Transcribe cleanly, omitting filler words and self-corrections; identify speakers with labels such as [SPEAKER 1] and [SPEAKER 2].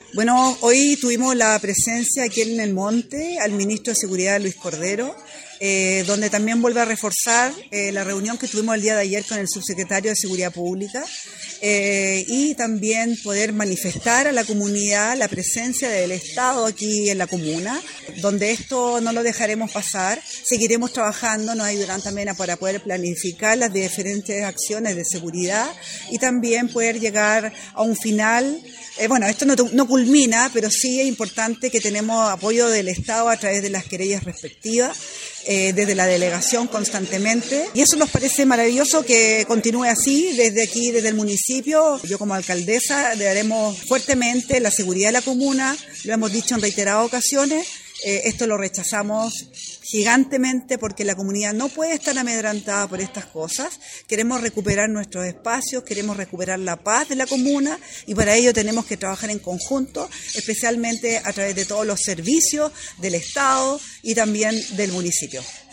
[SPEAKER 1] Bueno, hoy tuvimos la presencia aquí en el Monte al ministro de Seguridad, Luis Cordero, donde también vuelve a reforzar la reunión que tuvimos el día de ayer con el subsecretario de Seguridad Pública y también poder manifestar a la comunidad la presencia del Estado aquí en la comuna, donde esto no lo dejaremos pasar. Seguiremos trabajando, nos ayudarán también para poder planificar las diferentes acciones de seguridad y también poder llegar a un final. Bueno, esto no culmina, pero sí es importante que tenemos apoyo del Estado a través de las querellas respectivas, desde la delegación constantemente. Y eso nos parece maravilloso que continúe así desde aquí, desde el municipio. Yo como alcaldesa daremos fuertemente la seguridad de la comuna, lo hemos dicho en reiteradas ocasiones. Esto lo rechazamos gigantemente porque la comunidad no puede estar amedrentada por estas cosas. Queremos recuperar nuestros espacios, queremos recuperar la paz de la comuna y para ello tenemos que trabajar en conjunto, especialmente a través de todos los servicios del Estado y también del municipio.